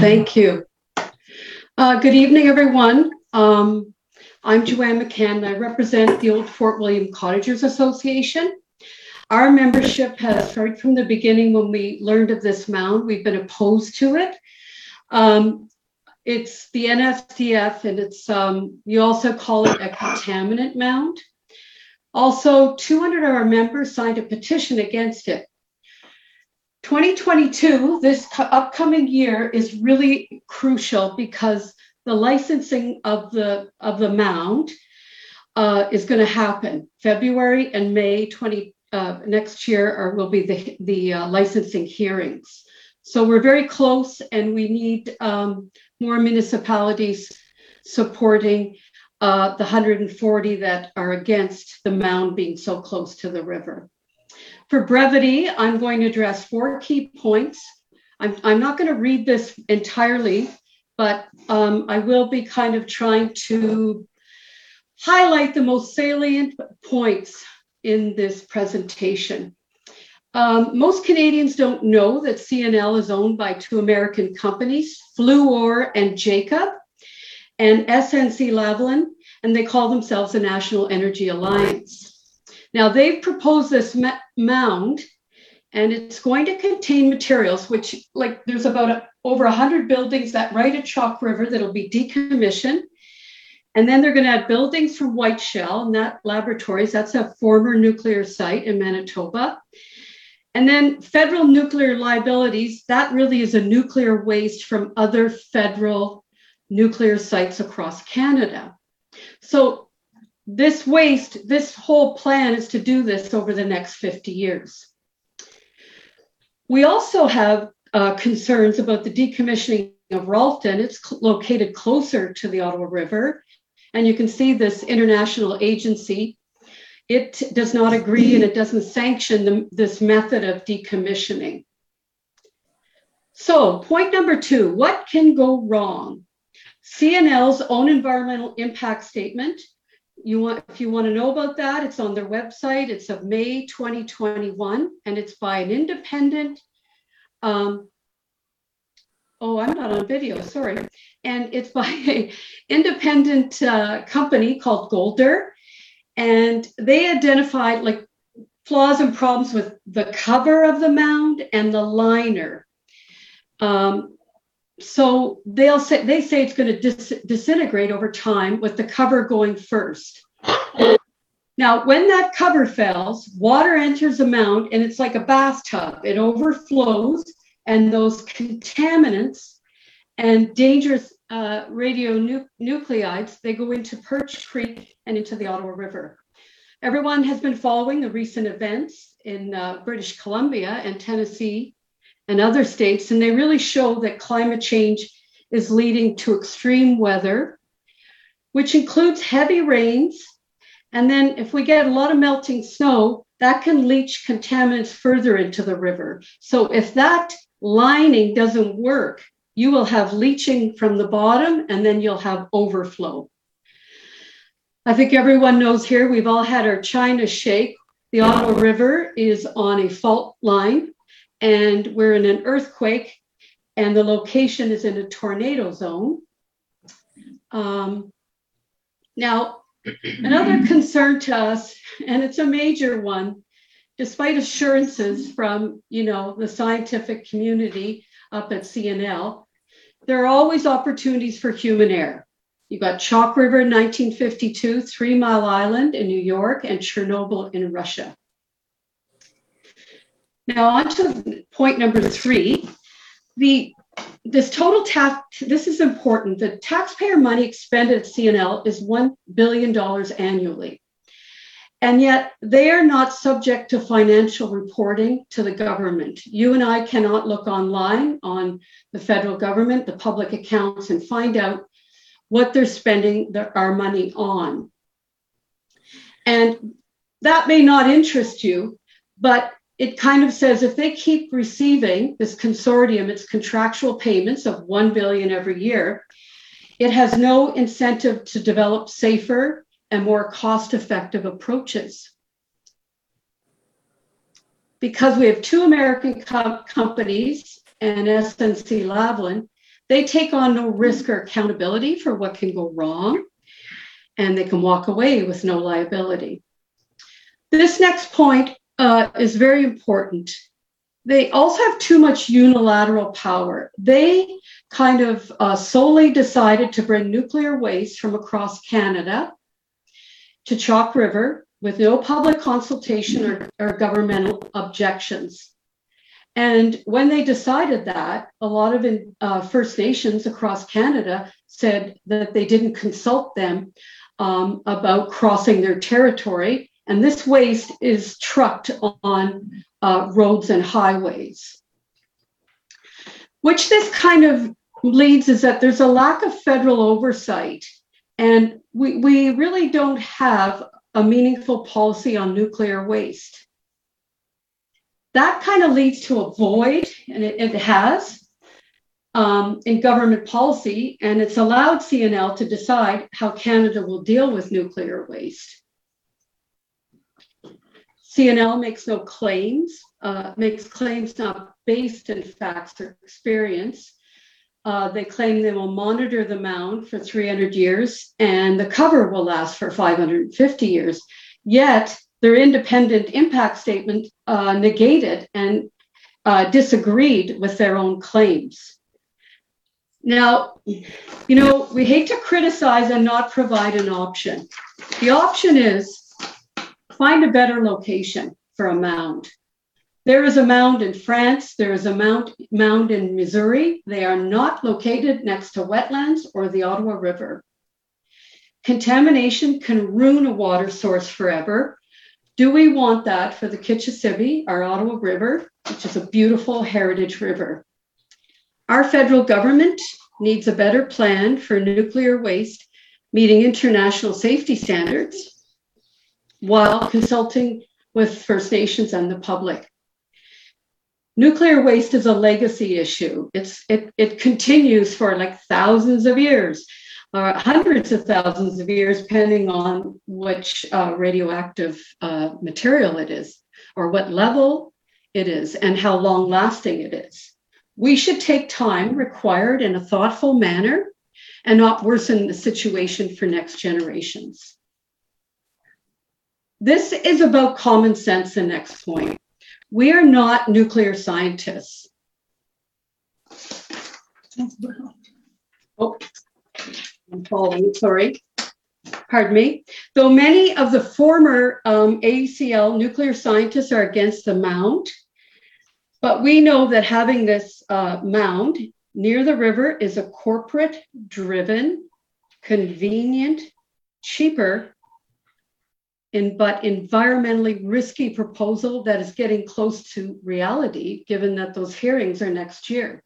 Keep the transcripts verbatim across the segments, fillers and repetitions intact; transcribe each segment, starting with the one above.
Thank you. Uh, good evening, everyone. Um, I'm Joanne McCann, and I represent the Old Fort William Cottagers Association. Our membership has, right from the beginning when we learned of this mound, we've been opposed to it. Um, it's the N S D F, and it's um, you also call it a contaminant mound. Also, two hundred of our members signed a petition against it. twenty twenty-two, this upcoming year, is really crucial because the licensing of the of the mound uh, is going to happen. February and May twenty uh, next year are, will be the the uh, licensing hearings. So we're very close, and we need um, more municipalities supporting uh, the one hundred forty that are against the mound being so close to the river. For brevity, I'm going to address four key points. I'm, I'm not going to read this entirely, but um, I will be kind of trying to highlight the most salient points in this presentation. Um, most Canadians don't know that C N L is owned by two American companies, Fluor and Jacob, and S N C Lavalin, and they call themselves the National Energy Alliance. Now, they've proposed this mound, and it's going to contain materials which, like, there's about a, over one hundred buildings that right at Chalk River that'll be decommissioned. And then they're going to add buildings from White Shell, and that laboratories, that's a former nuclear site in Manitoba. And then federal nuclear liabilities, that really is a nuclear waste from other federal nuclear sites across Canada. So this waste, this whole plan is to do this over the next fifty years. We also have uh, concerns about the decommissioning of Ralston. It's cl- located closer to the Ottawa River. And you can see this international agency. It does not agree, and it doesn't sanction the, this method of decommissioning. So point number two, what can go wrong? C N L's own environmental impact statement. You want, if you want to know about that, it's on their website. It's of May twenty twenty-one, and it's by an independent, um, oh, I'm not on video, sorry. And it's by an independent uh, company called Golder. And they identified like flaws and problems with the cover of the mound and the liner. Um, So they'll say, they say it's going to dis- disintegrate over time with the cover going first. Now, when that cover fails, water enters the mound and it's like a bathtub. It overflows, and those contaminants and dangerous uh, radionuclides, they go into Perch Creek and into the Ottawa River. Everyone has been following the recent events in uh, British Columbia and Tennessee and other states, and they really show that climate change is leading to extreme weather, which includes heavy rains. And then if we get a lot of melting snow, that can leach contaminants further into the river. So if that lining doesn't work, you will have leaching from the bottom, and then you'll have overflow. I think everyone knows here, we've all had our China shake. The Ottawa River is on a fault line, and we're in an earthquake, and the location is in a tornado zone. Um, now, another concern to us, and it's a major one, despite assurances from, you know, the scientific community up at C N L, there are always opportunities for human error. You got Chalk River in nineteen fifty-two, Three Mile Island in New York, and Chernobyl in Russia. Now on to point number three. The this total tax, this is important. The taxpayer money expended at C N L is one billion dollars annually. And yet they are not subject to financial reporting to the government. You and I cannot look online on the federal government, the public accounts, and find out what they're spending their, our money on. And that may not interest you, but it kind of says if they keep receiving this consortium, its contractual payments of one billion dollars every year, it has no incentive to develop safer and more cost-effective approaches. Because we have two American co- companies and S N C Lavalin, They take on no risk or accountability for what can go wrong, and they can walk away with no liability. This next point uh, is very important. They also have too much unilateral power. They kind of uh, solely decided to bring nuclear waste from across Canada to Chalk River with no public consultation or, or governmental objections. And when they decided that, a lot of uh, First Nations across Canada said that they didn't consult them um, about crossing their territory. And this waste is trucked on uh, roads and highways. Which this kind of leads is that there's a lack of federal oversight. And we, we really don't have a meaningful policy on nuclear waste. That kind of leads to a void, and it, it has, um, in government policy, and it's allowed C N L to decide how Canada will deal with nuclear waste. C N L makes no claims, uh, makes claims not based in facts or experience. Uh, they claim they will monitor the mound for three hundred years and the cover will last for five hundred fifty years. Yet their independent impact statement uh, negated and uh, disagreed with their own claims. Now, you know, we hate to criticize and not provide an option. The option is find a better location for a mound. There is a mound in France. There is a mound, mound in Missouri. They are not located next to wetlands or the Ottawa River. Contamination can ruin a water source forever. Do we want that for the Kitchissippi, our Ottawa River, which is a beautiful heritage river? Our federal government needs a better plan for nuclear waste, meeting international safety standards, while consulting with First Nations and the public. Nuclear waste is a legacy issue. It's, it, it continues for like thousands of years, uh, hundreds of thousands of years, depending on which uh, radioactive uh, material it is, or what level it is, and how long lasting it is. We should take time required in a thoughtful manner and not worsen the situation for next generations. This is about common sense, the next point. We are not nuclear scientists. Oh, I'm falling, sorry. Pardon me. Though many of the former um, A E C L nuclear scientists are against the mound, but we know that having this uh, mound near the river is a corporate-driven, convenient, cheaper, In, but environmentally risky proposal that is getting close to reality, given that those hearings are next year.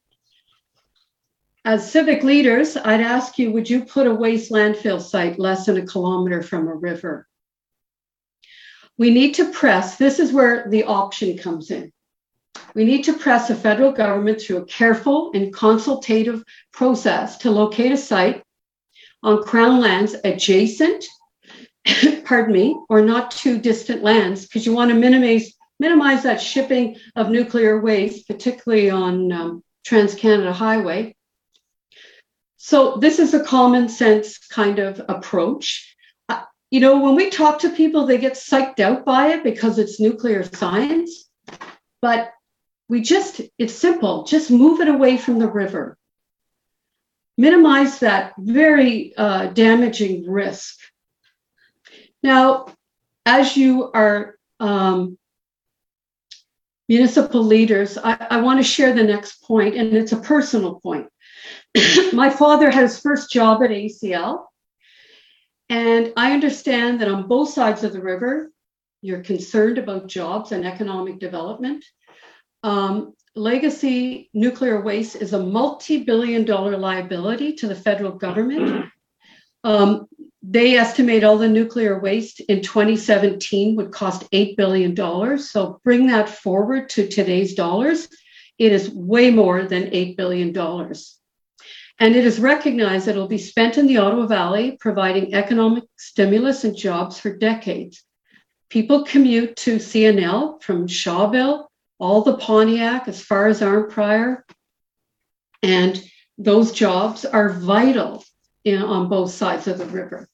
As civic leaders, I'd ask you, would you put a waste landfill site less than a kilometer from a river? We need to press, this is where the option comes in. We need to press the federal government through a careful and consultative process to locate a site on Crown lands adjacent pardon me, or not too distant lands, because you want to minimize minimize that shipping of nuclear waste, particularly on um, Trans-Canada Highway. So this is a common sense kind of approach. Uh, you know, when we talk to people, they get psyched out by it because it's nuclear science, but we just, it's simple, just move it away from the river. Minimize that very uh, damaging risk. Now, as you are um, municipal leaders, I, I want to share the next point, and it's a personal point. My father had his first job at A E C L, and I understand that on both sides of the river, you're concerned about jobs and economic development. Um, legacy nuclear waste is a multi-billion dollar liability to the federal government. Um, They estimate all the nuclear waste in twenty seventeen would cost eight billion dollars. So bring that forward to today's dollars. It is way more than eight billion dollars. And it is recognized that it will be spent in the Ottawa Valley, providing economic stimulus and jobs for decades. People commute to C N L from Shawville, all the Pontiac, as far as Arnprior. And those jobs are vital in, on both sides of the river.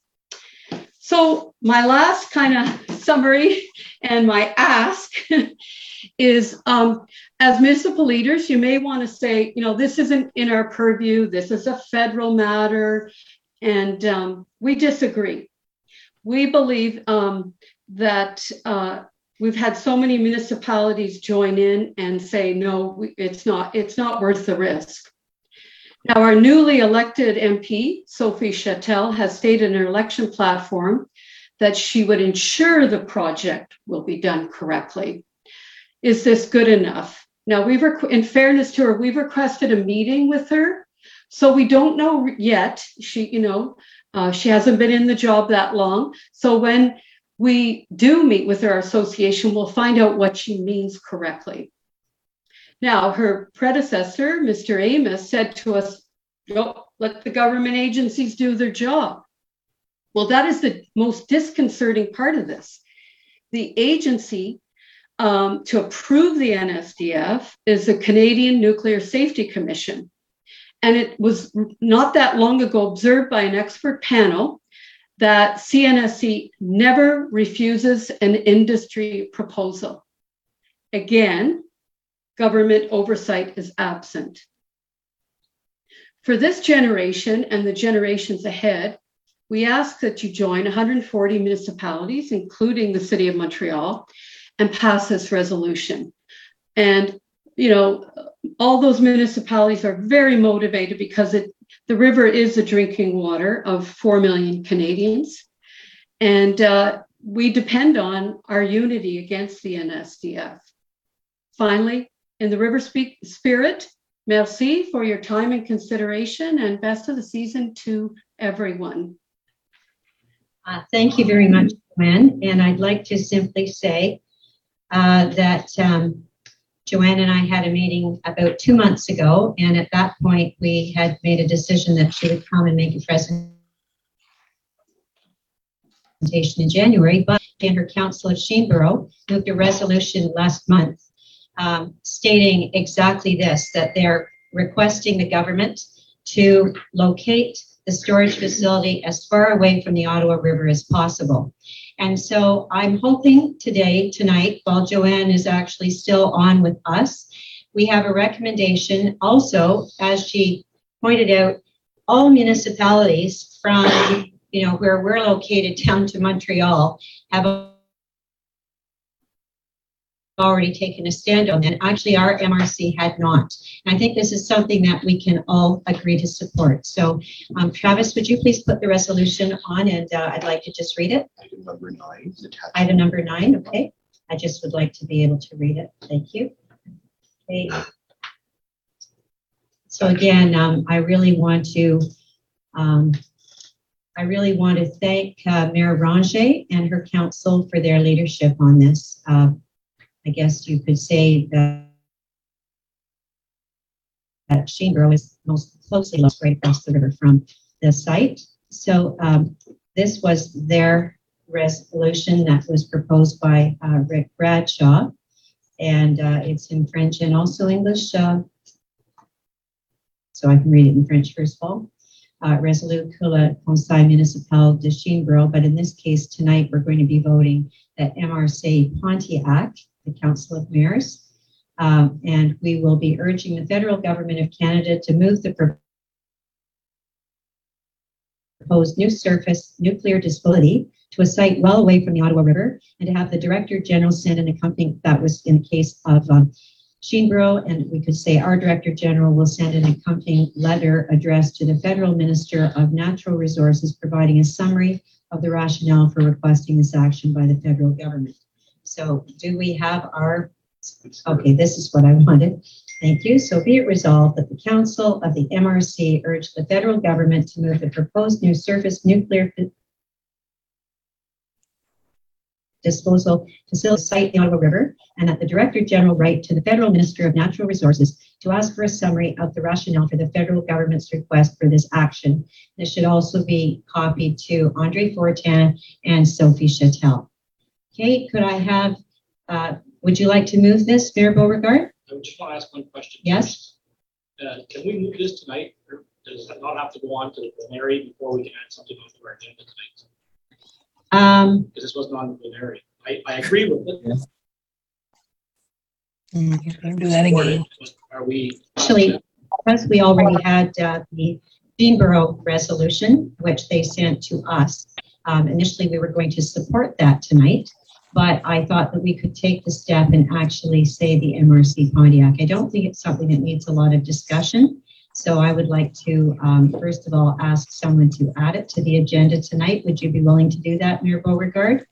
So my last kind of summary and my ask is, um, as municipal leaders, you may want to say, you know, this isn't in our purview, this is a federal matter, and um, we disagree. We believe um, that uh, we've had so many municipalities join in and say, no, it's not, it's not worth the risk. Now, our newly elected M P, Sophie Chattel, has stated in her election platform that she would ensure the project will be done correctly. Is this good enough? Now, we've, in fairness to her, we've requested a meeting with her. So we don't know yet. She, you know, uh, she hasn't been in the job that long. So when we do meet with our association, we'll find out what she means correctly. Now, her predecessor, Mister Amos, said to us, "Go, let the government agencies do their job." Well, that is the most disconcerting part of this. The agency um, to approve the N S D F is the Canadian Nuclear Safety Commission. And it was not that long ago observed by an expert panel that C N S C never refuses an industry proposal. Again, government oversight is absent. For this generation and the generations ahead, we ask that you join one hundred forty municipalities, including the City of Montreal, and pass this resolution. And, you know, all those municipalities are very motivated because it, the river is the drinking water of four million Canadians. And uh, we depend on our unity against the N S D F. Finally, in the river speak spirit, merci for your time and consideration, and best of the season to everyone. Uh, thank you very much, Joanne. And I'd like to simply say uh, that um, Joanne and I had a meeting about two months ago, and at that point we had made a decision that she would come and make a presentation in January, but in her Council of Sheenborough moved a resolution last month um, stating exactly this, that they're requesting the government to locate the storage facility as far away from the Ottawa River as possible. And so I'm hoping today, tonight, while Joanne is actually still on with us, we have a recommendation. Also, as she pointed out, all municipalities from, you know, where we're located down to Montreal have already taken a stand on that. Actually, our M R C had not. And I think this is something that we can all agree to support. So, um, Travis, would you please put the resolution on, and uh, I'd like to just read it. Item number nine. Item number nine, okay. I just would like to be able to read it. Thank you. Okay. So again, um, I really want to, um, I really want to thank uh, Mayor Ranger and her council for their leadership on this. Uh, I guess you could say that, that Sheenborough is most closely located right across the river from the site. So um, this was their resolution that was proposed by uh, Rick Bradshaw, and uh, it's in French and also English. Uh, so I can read it in French first of all. Uh, Resolute que le Conseil municipal de Sheenborough, but in this case tonight we're going to be voting that M R C Pontiac, the Council of Mayors, um, and we will be urging the federal government of Canada to move the proposed new surface nuclear facility to a site well away from the Ottawa River, and to have the Director General send an accompanying, that was in the case of um, Sheenborough, and we could say our Director General will send an accompanying letter addressed to the Federal Minister of Natural Resources, providing a summary of the rationale for requesting this action by the federal government. So do we have our, okay, this is what I wanted. Thank you. So be it resolved that the Council of the M R C urge the federal government to move the proposed new surface nuclear disposal facility site in the Ottawa River, and that the Director General write to the Federal Minister of Natural Resources to ask for a summary of the rationale for the federal government's request for this action. This should also be copied to Andre Fortin and Sophie Chattel. Okay, could I have, uh, would you like to move this, Mayor Beauregard? I would just want to ask one question. Yes. Uh, can we move this tonight, or does it not have to go on to the plenary before we can add something onto our agenda tonight? Um, Because this wasn't on the plenary. I, I agree with it. Yeah. Mm, do that again. Are we? Actually, because we already had uh, the Jeanboro resolution, which they sent to us, um, initially we were going to support that tonight, but I thought that we could take the step and actually say the M R C Pontiac. I don't think it's something that needs a lot of discussion. So I would like to, um, first of all, ask someone to add it to the agenda tonight. Would you be willing to do that, Mayor Beauregard?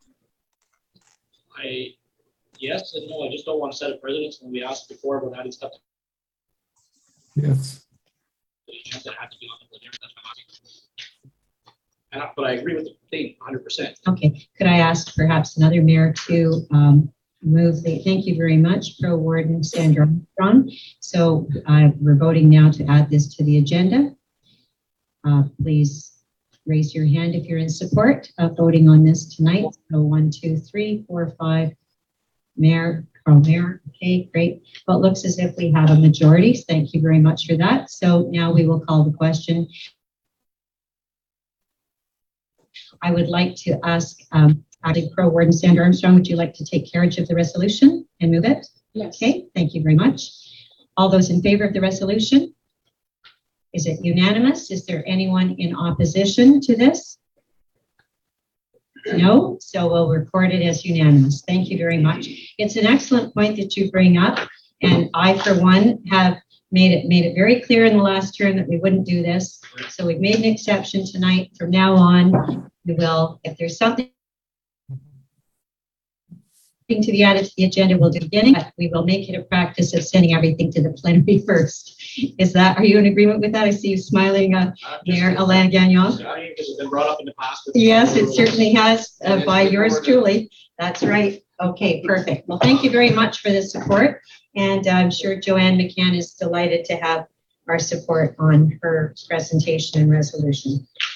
I, yes and no, I just don't want to set a precedence when we asked before about adding stuff. Yes. That had to be on the plenary. That's my logic. And I- But I agree with the thing one hundred percent. Okay, could I ask perhaps another mayor to um, move the, thank you very much, Pro Warden Sandra Armstrong. So uh, we're voting now to add this to the agenda. Uh, Please raise your hand if you're in support of voting on this tonight. So one, two, three, four, five. Mayor, Carl Mayor, okay, great. Well, it looks as if we have a majority. Thank you very much for that. So now we will call the question. I would like to ask, um, actually, Pro Warden Sandra Armstrong, would you like to take carriage of the resolution and move it? Yes. Okay, thank you very much. All those in favor of the resolution? Is it unanimous? Is there anyone in opposition to this? No, so we'll record it as unanimous. Thank you very much. It's an excellent point that you bring up, and I, for one, have made it made it very clear in the last term that we wouldn't do this. So we've made an exception tonight. From now on, we will, if there's something to be added to the agenda, we'll do the beginning, but we will make it a practice of sending everything to the plenary first. Is that, are you in agreement with that? I see you smiling, uh, Mayor Alain Gagnon. Sorry, because it's been brought up in the past. Yes, it certainly has, uh, by yours truly. That's right. Okay, perfect. Well, thank you very much for the support. And I'm sure Joanne McCann is delighted to have our support on her presentation and resolution.